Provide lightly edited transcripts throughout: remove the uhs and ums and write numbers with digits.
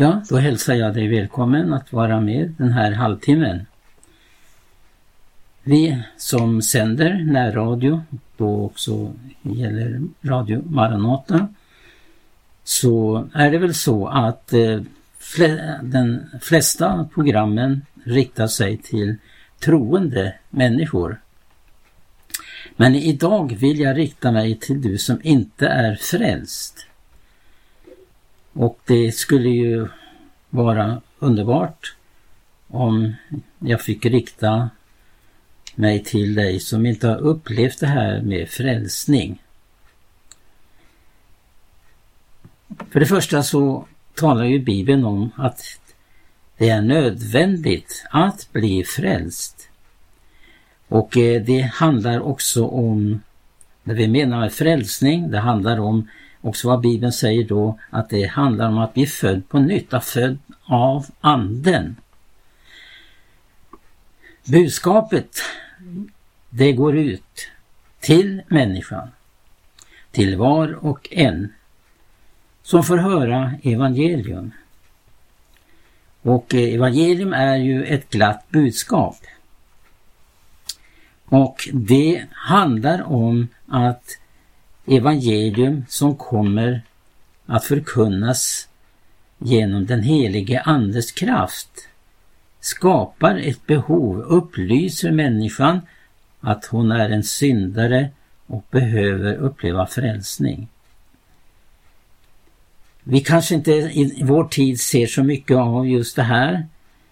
Ja, då hälsar jag dig välkommen att vara med den här halvtimmen. Vi som sänder närradio, då också gäller Radio Maranata, så är det väl så att de flesta programmen riktar sig till troende människor. Men idag vill jag rikta mig till du som inte är frälst. Och det skulle ju vara underbart om jag fick rikta mig till dig som inte har upplevt det här med frälsning. För det första så talar ju Bibeln om att det är nödvändigt att bli frälst. Och det handlar också om, när vi menar med frälsning, det handlar om också vad Bibeln säger då, att det handlar om att bli född på nytt, att född av anden. Budskapet, det går ut till människan, till var och en som får höra evangelium. Och evangelium är ju ett glatt budskap. Och det handlar om att evangelium som kommer att förkunnas genom den helige andes kraft skapar ett behov, upplyser människan att hon är en syndare och behöver uppleva frälsning. Vi kanske inte i vår tid ser så mycket av just det här.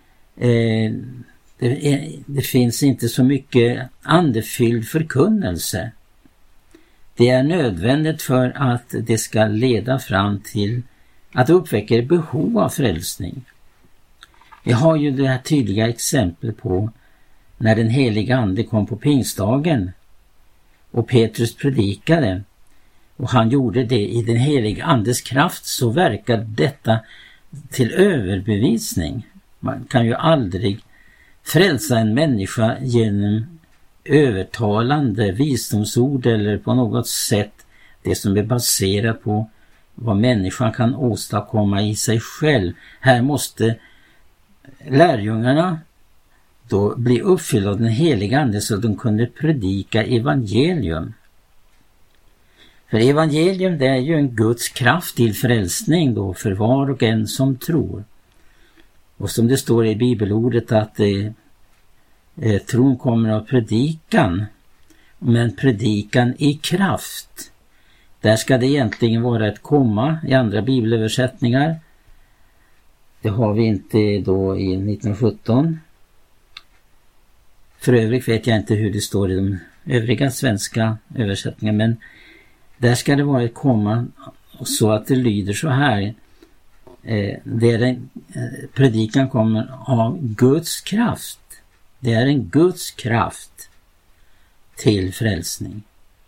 Det finns inte så mycket andefylld förkunnelse. Det är nödvändigt för att det ska leda fram till att det uppväcker behov av frälsning. Vi har ju det här tydliga exempel på när den heliga ande kom på pingstdagen och Petrus predikade och han gjorde det i den heliga andes kraft, så verkar detta till överbevisning. Man kan ju aldrig frälsa en människa genom övertalande visdomsord eller på något sätt det som är baserat på vad människan kan åstadkomma i sig själv. Här måste lärjungarna då bli uppfyllda av den heliga ande så att de kunde predika evangelium. För evangelium, det är ju en Guds kraft till frälsning då för var och en som tror. Och som det står i bibelordet att tron kommer av predikan, men predikan i kraft. Där ska det egentligen vara ett komma i andra bibelöversättningar. Det har vi inte då i 1917. För övrigt vet jag inte hur det står i de övriga svenska översättningarna, men där ska det vara ett komma så att det lyder så här. Predikan kommer av Guds kraft. Det är en Guds kraft till frälsning.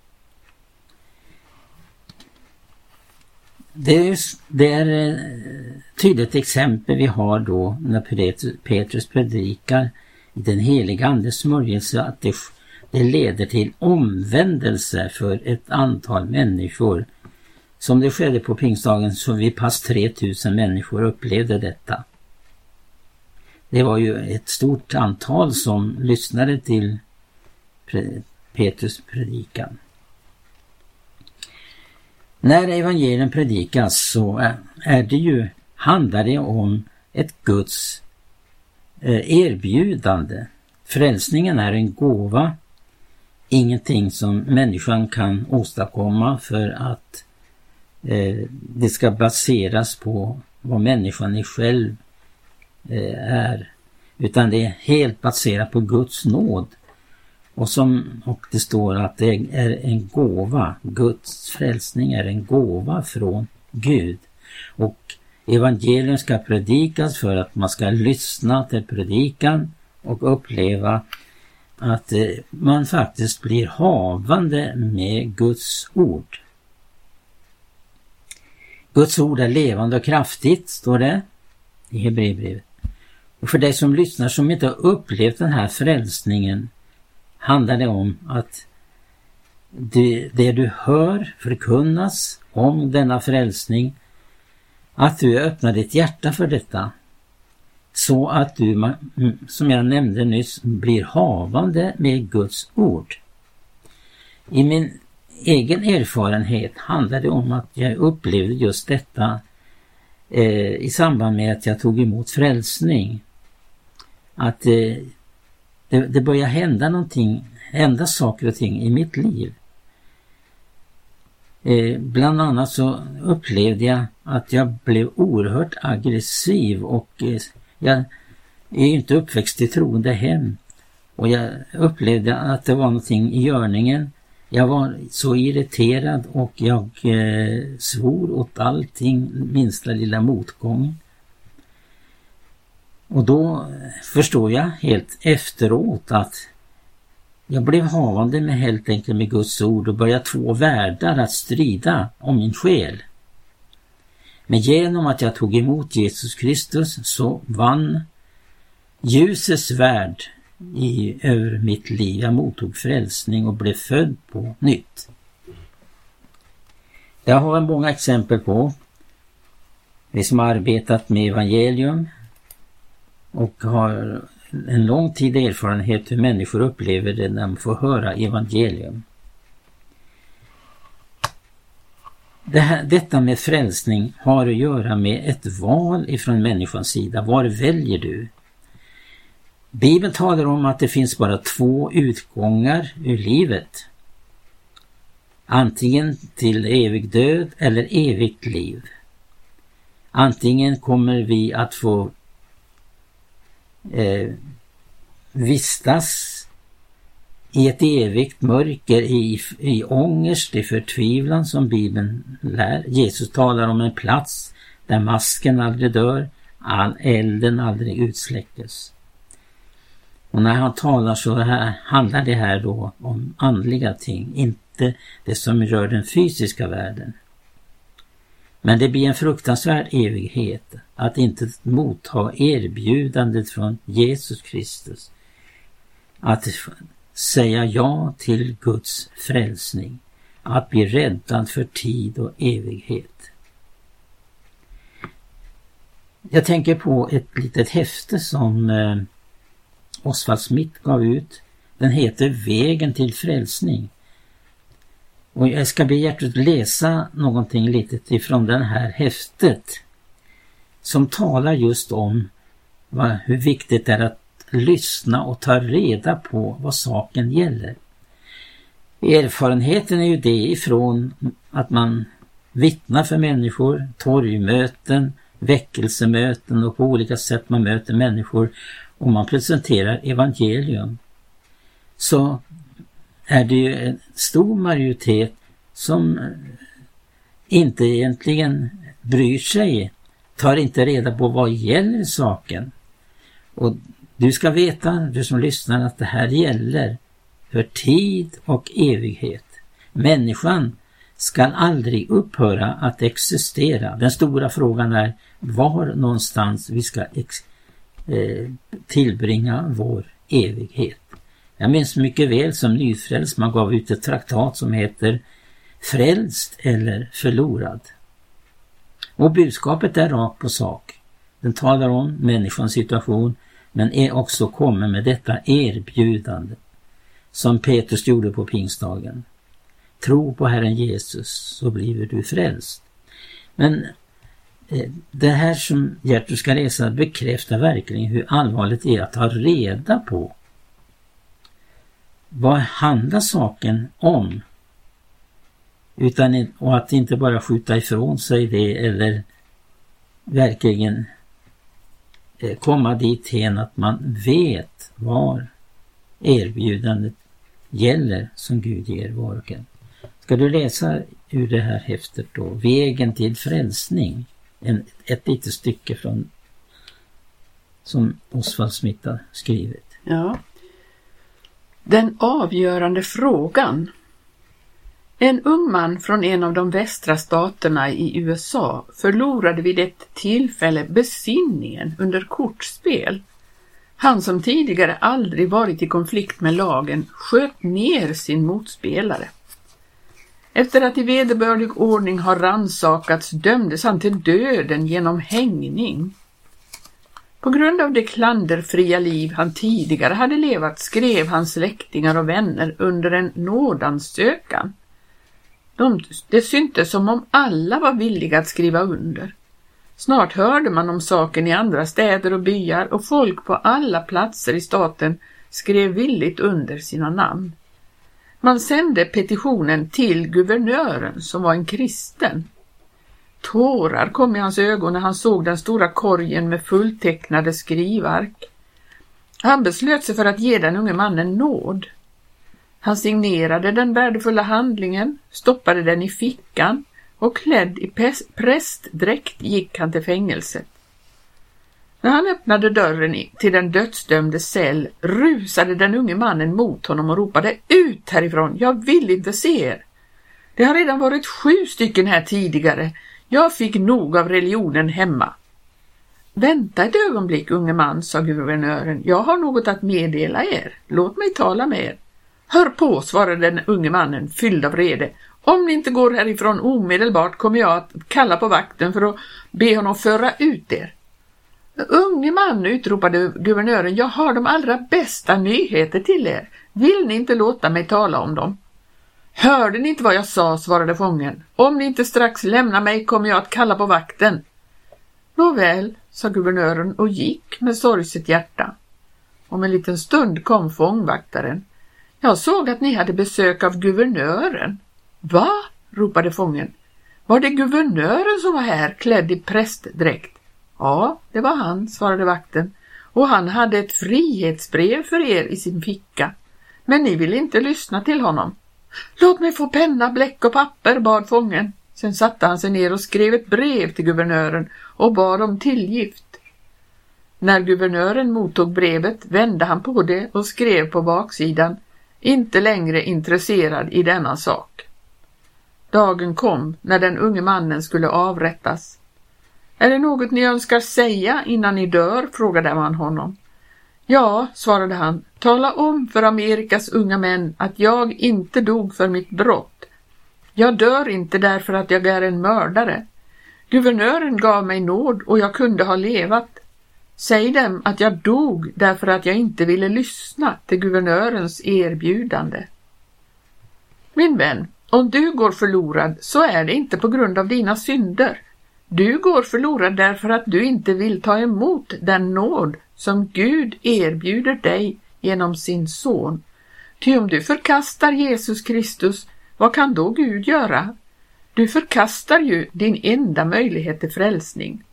Det är tydligt exempel vi har då när Petrus predikar i den heliga andes smörjelse att det leder till omvändelse för ett antal människor. Som det skedde på pingstdagen, så vid pass 3000 människor upplevde detta. Det var ju ett stort antal som lyssnade till Petrus predikan. När evangelium predikas så handlar det om ett Guds erbjudande. Frälsningen är en gåva, ingenting som människan kan åstadkomma för att det ska baseras på vad människan är själv är, utan det är helt baserat på Guds nåd. Och det står att det är en gåva. Guds frälsning är en gåva från Gud. Och evangelium ska predikas för att man ska lyssna till predikan och uppleva att man faktiskt blir havande med Guds ord. Guds ord är levande och kraftigt, står det i Hebreerbrevet. Och för dig som lyssnar som inte har upplevt den här frälsningen handlar det om att det du hör förkunnas om denna frälsning, att du öppnar ditt hjärta för detta. Så att du, som jag nämnde nyss, blir havande med Guds ord. I min egen erfarenhet handlar det om att jag upplevde just detta i samband med att jag tog emot frälsning. Att det började hända saker och ting i mitt liv. Bland annat så upplevde jag att jag blev oerhört aggressiv, och jag är inte uppväxt i troende hem, och jag upplevde att det var någonting i görningen. Jag var så irriterad och jag svor åt allting, minsta lilla motgång. Och då förstår jag helt efteråt att jag blev havande med helt enkelt med Guds ord och började 2 världar att strida om min själ. Men genom att jag tog emot Jesus Kristus så vann ljusets värld över mitt liv. Jag mottog frälsning och blev född på nytt. Jag har många exempel på vi som har arbetat med evangelium och har en lång tid erfarenhet hur människor upplever det när de får höra evangelium. Detta med frälsning har att göra med ett val ifrån människans sida. Var väljer du? Bibeln talar om att det finns bara 2 utgångar ur livet. Antingen till evig död eller evigt liv. Antingen kommer vi att få vistas i ett evigt mörker, i ångest, i förtvivlan som Bibeln lär. Jesus talar om en plats där masken aldrig dör, elden aldrig utsläckes. Och när han talar så här handlar det här då om andliga ting, inte det som rör den fysiska världen. Men det blir en fruktansvärd evighet att inte motta erbjudandet från Jesus Kristus. Att säga ja till Guds frälsning. Att bli räddad för tid och evighet. Jag tänker på ett litet häfte som Oswald Smith gav ut. Den heter Vägen till frälsning. Och jag ska be hjärtat läsa någonting litet ifrån den här häftet som talar just om hur viktigt det är att lyssna och ta reda på vad saken gäller. Erfarenheten är ju det ifrån att man vittnar för människor, torgmöten, väckelsemöten och på olika sätt man möter människor och man presenterar evangelium. Så är det ju en stor majoritet som inte egentligen bryr sig, tar inte reda på vad gäller saken. Och du ska veta, du som lyssnar, att det här gäller för tid och evighet. Människan ska aldrig upphöra att existera. Den stora frågan är var någonstans vi ska tillbringa vår evighet. Jag minns mycket väl som nyfrälst man gav ut ett traktat som heter Frälst eller förlorad. Och budskapet är rakt på sak. Den talar om människans situation men är också kommer med detta erbjudande som Petrus gjorde på pingstdagen. Tro på Herren Jesus så blir du frälst. Men det här som Gertrud ska läsa bekräftar verkligen hur allvarligt det är att ta reda på vad handlar saken om, och att inte bara skjuta ifrån sig det eller verkligen komma dit hen att man vet vad erbjudandet gäller som Gud ger var och en. Ska du läsa ur det här häftet då, Vägen till frälsning, ett litet stycke från som Oswald Smith har skrivit. Ja. Den avgörande frågan. En ung man från en av de västra staterna i USA förlorade vid ett tillfälle besinningen under kortspel. Han som tidigare aldrig varit i konflikt med lagen sköt ner sin motspelare. Efter att i vederbörlig ordning har rannsakats dömdes han till döden genom hängning. På grund av det klanderfria liv han tidigare hade levat skrev hans släktingar och vänner under en nådansökan. Det syntes som om alla var villiga att skriva under. Snart hörde man om saken i andra städer och byar och folk på alla platser i staten skrev villigt under sina namn. Man sände petitionen till guvernören som var en kristen. Tårar kom i hans ögon när han såg den stora korgen med fulltecknade skrivark. Han beslöt sig för att ge den unge mannen nåd. Han signerade den värdefulla handlingen, stoppade den i fickan och klädd i prästdräkt gick han till fängelset. När han öppnade dörren till den dödsdömdes cell rusade den unge mannen mot honom och ropade: "Ut härifrån, jag vill inte se er. Det har redan varit 7 stycken här tidigare. Jag fick nog av religionen hemma." "Vänta ett ögonblick, unge man", sa guvernören. "Jag har något att meddela er. Låt mig tala med er." "Hör på", svarade den unge mannen fylld av vrede. "Om ni inte går härifrån omedelbart kommer jag att kalla på vakten för att be honom föra ut er." "Unge man", utropade guvernören, "jag har de allra bästa nyheter till er. Vill ni inte låta mig tala om dem?" "Hörde ni inte vad jag sa?" svarade fången. "Om ni inte strax lämnar mig kommer jag att kalla på vakten." "Nåväl", sa guvernören och gick med sorgset hjärta. Om en liten stund kom fångvaktaren. "Jag såg att ni hade besök av guvernören." "Va?" ropade fången. "Var det guvernören som var här klädd i prästdräkt?" "Ja, det var han", svarade vakten. "Och han hade ett frihetsbrev för er i sin ficka. Men ni vill inte lyssna till honom." "Låt mig få penna, bläck och papper", bad fången. Sen satte han sig ner och skrev ett brev till guvernören och bad om tillgift. När guvernören mottog brevet vände han på det och skrev på baksidan: "Inte längre intresserad i denna sak." Dagen kom när den unge mannen skulle avrättas. "Är det något ni önskar säga innan ni dör?" frågade man honom. "Ja", svarade han, "tala om för Amerikas unga män att jag inte dog för mitt brott. Jag dör inte därför att jag är en mördare. Guvernören gav mig nåd och jag kunde ha levat. Säg dem att jag dog därför att jag inte ville lyssna till guvernörens erbjudande." Min vän, om du går förlorad så är det inte på grund av dina synder. Du går förlorad därför att du inte vill ta emot den nåd som Gud erbjuder dig genom sin son. Ty om du förkastar Jesus Kristus, vad kan då Gud göra? Du förkastar ju din enda möjlighet till frälsning.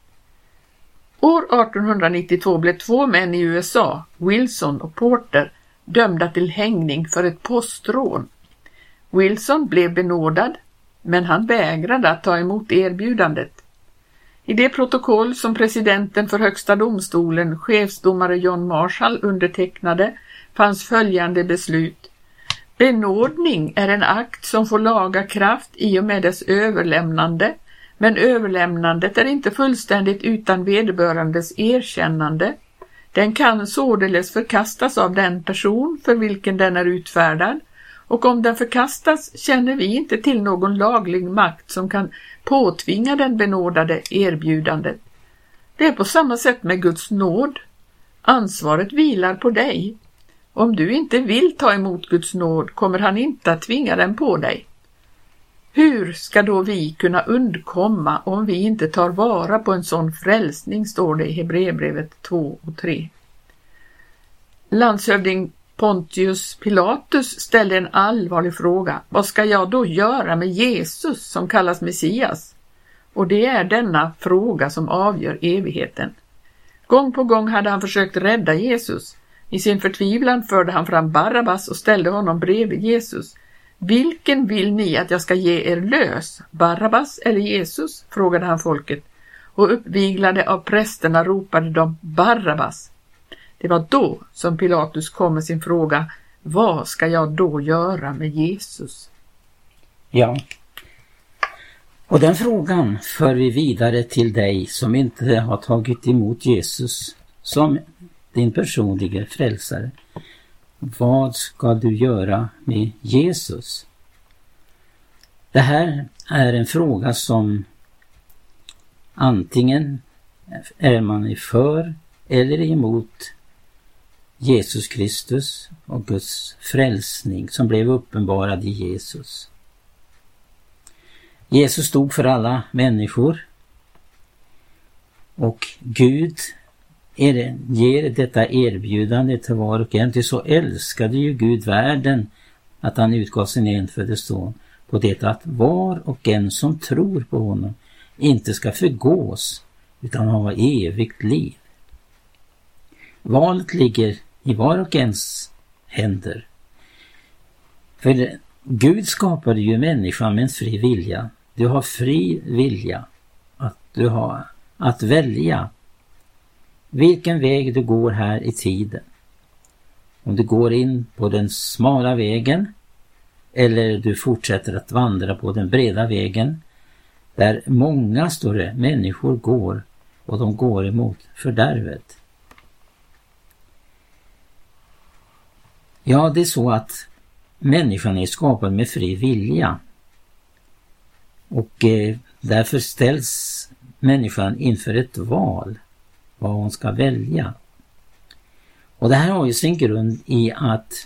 År 1892 blev 2 män i USA, Wilson och Porter, dömda till hängning för ett postrån. Wilson blev benådad, men han vägrade att ta emot erbjudandet. I det protokoll som presidenten för högsta domstolen, chefsdomare John Marshall, undertecknade fanns följande beslut: "Benådning är en akt som får laga kraft i och med dess överlämnande, men överlämnandet är inte fullständigt utan vederbörandes erkännande. Den kan således förkastas av den person för vilken den är utfärdad, och om den förkastas känner vi inte till någon laglig makt som kan påtvinga den benådade erbjudandet. Det är på samma sätt med Guds nåd. Ansvaret vilar på dig. Om du inte vill ta emot Guds nåd kommer han inte att tvinga den på dig. Hur ska då vi kunna undkomma om vi inte tar vara på en sån frälsning", står det i Hebreerbrevet 2 och 3. Landshövding Pontius Pilatus ställde en allvarlig fråga: "Vad ska jag då göra med Jesus som kallas Messias?" Och det är denna fråga som avgör evigheten. Gång på gång hade han försökt rädda Jesus. I sin förtvivlan förde han fram Barabbas och ställde honom bredvid Jesus. "Vilken vill ni att jag ska ge er lös, Barabbas eller Jesus?" frågade han folket. Och uppviglade av prästerna ropade de: "Barabbas!" Det var då som Pilatus kom med sin fråga: "Vad ska jag då göra med Jesus?" Ja, och den frågan för vi vidare till dig som inte har tagit emot Jesus som din personliga frälsare. Vad ska du göra med Jesus? Det här är en fråga som antingen är man för eller emot Jesus Kristus och Guds frälsning som blev uppenbarad i Jesus. Jesus stod för alla människor och Gud ger detta erbjudande till var och en. Till så älskade ju Gud världen att han utgav sin enfödde son på det att var och en som tror på honom inte ska förgås utan ha evigt liv. Valet ligger i var och ens händer. För Gud skapade ju människan med en fri vilja. Du har fri vilja att välja vilken väg du går här i tiden. Om du går in på den smala vägen eller du fortsätter att vandra på den breda vägen där många större människor går och de går emot fördärvet. Ja, det är så att människan är skapad med fri vilja och därför ställs människan inför ett val vad hon ska välja. Och det här har ju sin grund i att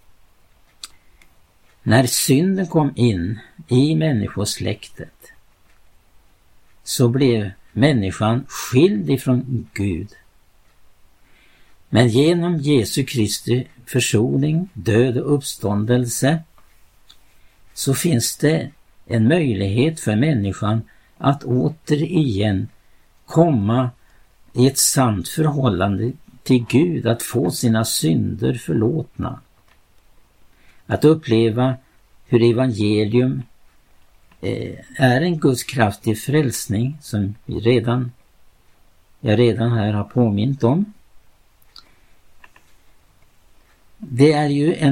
när synden kom in i människosläktet så blev människan skild ifrån Gud. Men genom Jesu Kristi försoning, död och uppståndelse så finns det en möjlighet för människan att återigen komma i ett sant förhållande till Gud, att få sina synder förlåtna. Att uppleva hur evangelium är en Guds kraftig frälsning som jag redan här har påmint om. Det är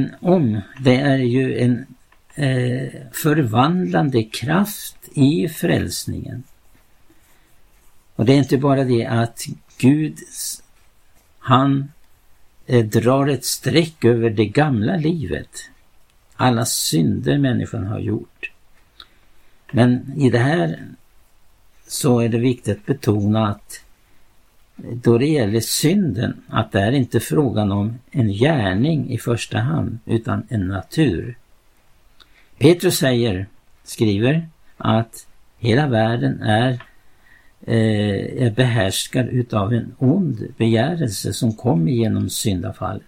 ju en förvandlande kraft i frälsningen. Och det är inte bara det att Gud han drar ett streck över det gamla livet. Alla synder människan har gjort. Men i det här så är det viktigt att betona att då det gäller synden att det är inte frågan om en gärning i första hand utan en natur. Petrus skriver att hela världen är behärskad utav en ond begärelse som kom genom syndafallet.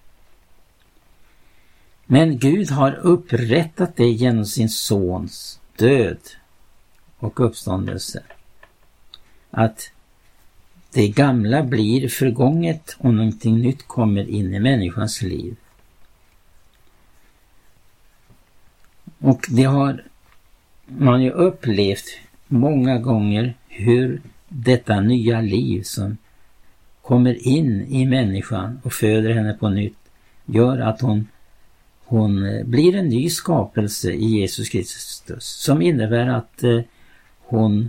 Men Gud har upprättat det genom sin sons död och uppståndelse. Att det gamla blir förgånget och någonting nytt kommer in i människans liv. Och det har man ju upplevt många gånger hur detta nya liv som kommer in i människan och föder henne på nytt gör att hon blir en ny skapelse i Jesus Kristus som innebär att hon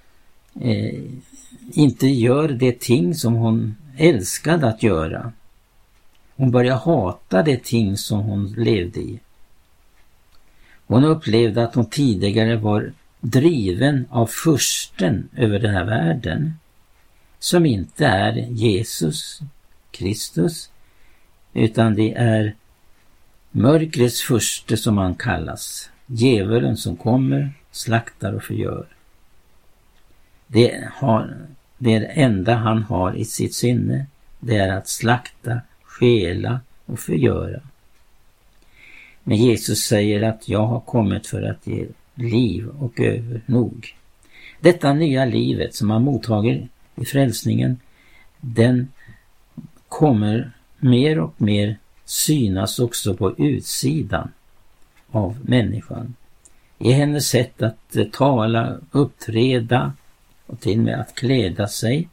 inte gör det ting som hon älskade att göra. Hon börjar hata det ting som hon levde i. Hon upplevde att hon tidigare var driven av fursten över den här världen som inte är Jesus Kristus utan det är mörkrets furste som han kallas. Djävulen som kommer, slaktar och förgör. Det är det enda han har i sitt sinne. Det är att slakta, stjäla och förgöra. Men Jesus säger att jag har kommit för att ge liv och övernog. Detta nya livet som man mottager i frälsningen, den kommer mer och mer synas också på utsidan av människan. I hennes sätt att tala, uppträda och till och med att kläda sig.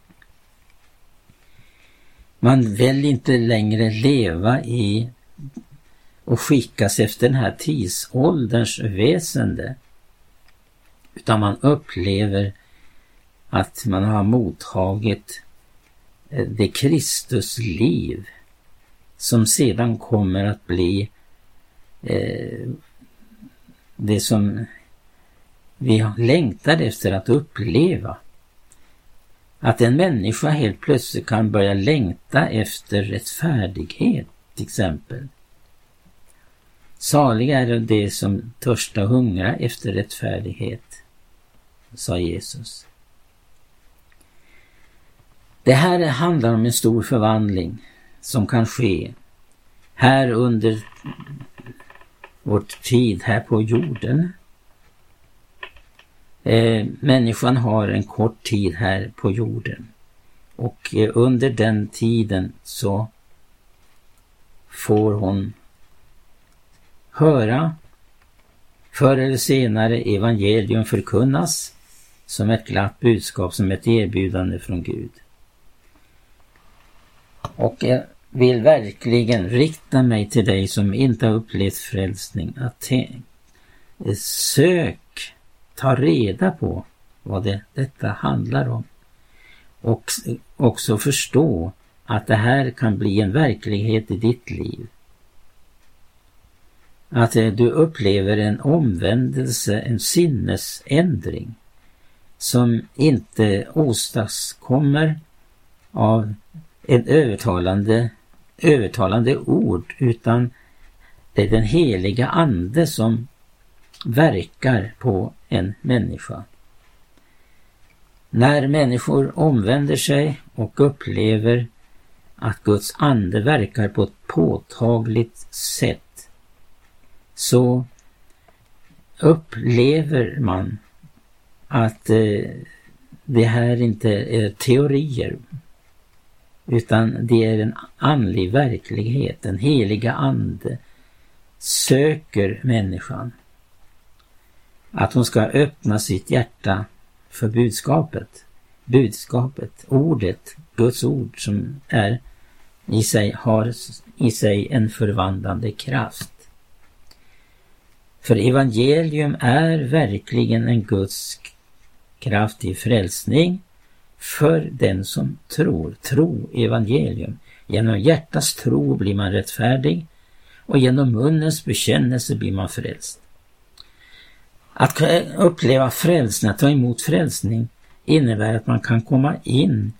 Man vill inte längre leva i och skickas efter den här tidsålderns väsende. Utan man upplever att man har mottagit det Kristusliv som sedan kommer att bli det som vi längtar efter att uppleva. Att en människa helt plötsligt kan börja längta efter rättfärdighet till exempel. Saliga är det som törstar och hungrar efter rättfärdighet, sa Jesus. Det här handlar om en stor förvandling som kan ske här under vår tid här på jorden. Människan har en kort tid här på jorden och under den tiden så får hon höra förr eller senare evangelium förkunnas som ett glatt budskap, som ett erbjudande från Gud. Och jag vill verkligen rikta mig till dig som inte har upplevt frälsning, att sök, ta reda på vad detta handlar om och också förstå att det här kan bli en verklighet i ditt liv. Att du upplever en omvändelse, en sinnesändring som inte åstadkommer av en övertalande ord, utan det är den heliga ande som verkar på en människa. När människor omvänder sig och upplever att Guds ande verkar på ett påtagligt sätt, så upplever man att det här inte är teorier, utan det är en andlig verklighet. Den heliga ande söker människan. Att hon ska öppna sitt hjärta för budskapet, ordet, Guds ord som har i sig en förvandlande kraft. För evangelium är verkligen en Guds kraft i frälsning för den som tror. Tro evangelium. Genom hjärtats tro blir man rättfärdig och genom munnens bekännelse blir man frälst. Att uppleva frälsning, att ta emot frälsning, innebär att man kan komma in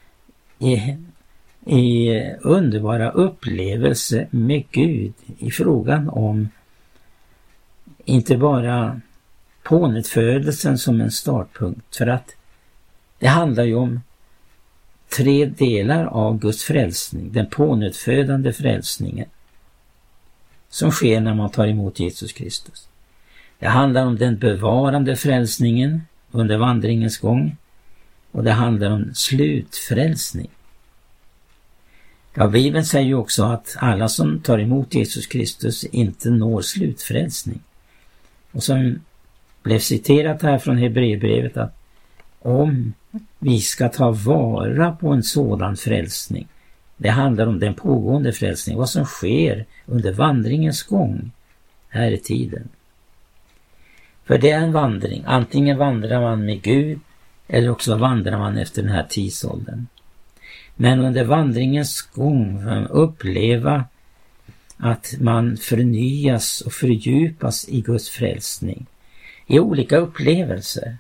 i underbara upplevelser med Gud i frågan om inte bara pånyttfödelsen som en startpunkt, för att det handlar ju om 3 delar av Guds frälsning. Den pånyttfödande frälsningen som sker när man tar emot Jesus Kristus. Det handlar om den bevarande frälsningen under vandringens gång, och det handlar om slutfrälsning. Ja, Bibeln säger ju också att alla som tar emot Jesus Kristus inte når slutfrälsning. Och som blev citerat här från Hebreerbrevet, att om vi ska ta vara på en sådan frälsning, det handlar om den pågående frälsning, vad som sker under vandringens gång här i tiden. För det är en vandring, antingen vandrar man med Gud eller också vandrar man efter den här tidsåldern. Men under vandringens gång får man uppleva att man förnyas och fördjupas i Guds frälsning i olika upplevelser.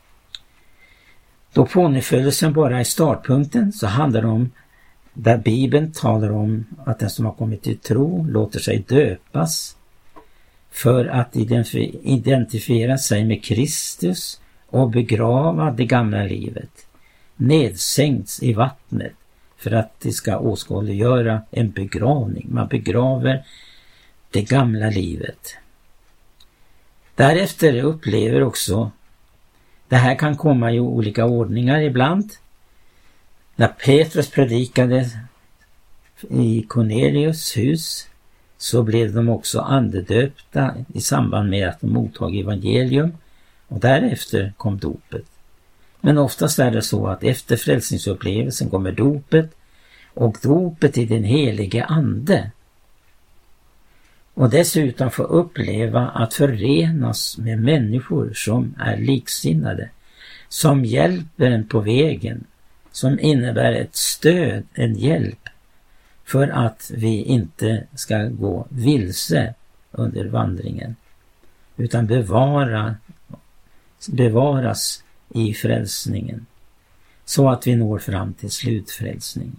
Då pånyttfödelsen bara är startpunkten, så handlar det om där Bibeln talar om att den som har kommit till tro låter sig döpas för att identifiera sig med Kristus och begrava det gamla livet, nedsänkts i vattnet för att det ska åskådliggöra en begravning. Man begraver det gamla livet. Därefter upplever också, det här kan komma i olika ordningar ibland. När Petrus predikade i Cornelius hus, så blev de också andedöpta i samband med att de mottog evangelium, och därefter kom dopet. Men oftast är det så att efter frälsningsupplevelsen kommer dopet, och dopet i den helige ande. Och dessutom få uppleva att förenas med människor som är liksinnade, som hjälper en på vägen, som innebär ett stöd, en hjälp, för att vi inte ska gå vilse under vandringen, utan bevara bevaras i frälsningen så att vi når fram till slutfrälsning.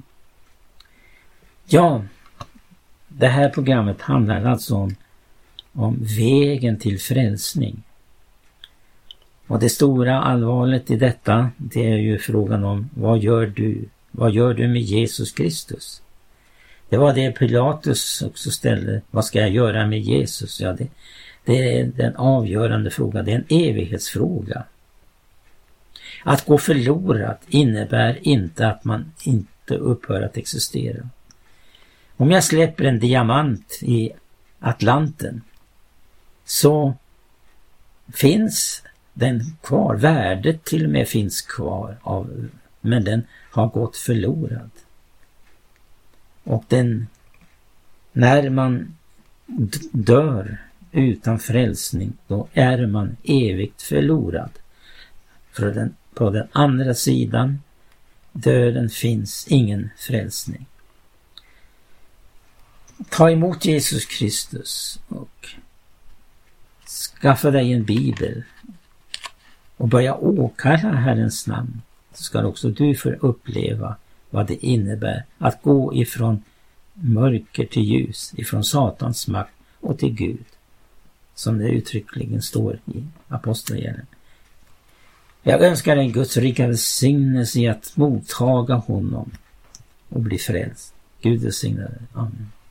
Ja, det här programmet handlar alltså om vägen till frälsning. Och det stora allvaret i detta, det är ju frågan om vad gör du? Vad gör du med Jesus Kristus? Det var det Pilatus också ställde. Vad ska jag göra med Jesus? Ja, det är den avgörande frågan. Det är en evighetsfråga. Att gå förlorad innebär inte att man inte upphör att existera. Om jag släpper en diamant i Atlanten så finns den kvar. Värdet till och med finns kvar, men den har gått förlorad. Och när man dör utan frälsning, då är man evigt förlorad. På den andra sidan döden finns ingen frälsning. Ta emot Jesus Kristus och skaffa dig en bibel och börja åkalla Herrens namn, så ska också du få uppleva vad det innebär att gå ifrån mörker till ljus, ifrån Satans makt och till Gud, som det uttryckligen står i Apostlagärningarna. Jag önskar dig Guds rika välsignelse i att mottaga honom och bli frälst. Gud välsigne dig. Amen.